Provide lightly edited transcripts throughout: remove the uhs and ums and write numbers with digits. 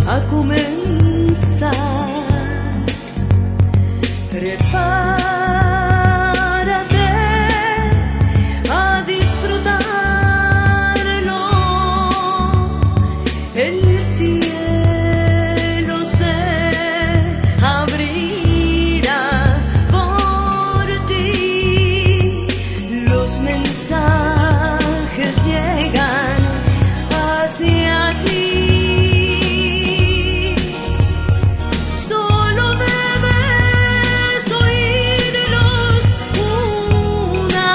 a comenzar. Prepárate a disfrutarlo. El cielo se abrirá por ti. Los mensajes llegan hacia ti. Solo debes oírlos una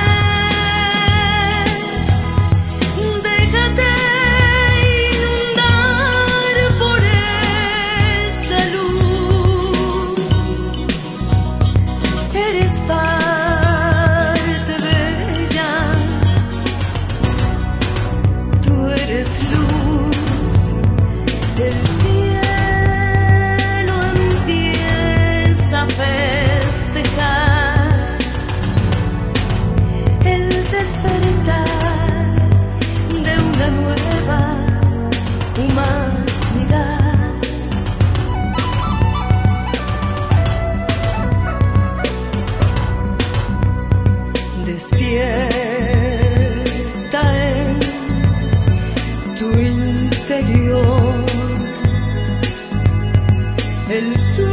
vez. Déjate inundar por esa luz. Eres parte de ella. Tú eres luz. El cielo empieza a festejar el despertar de una nueva humanidad. Despierta en tu interior el sueño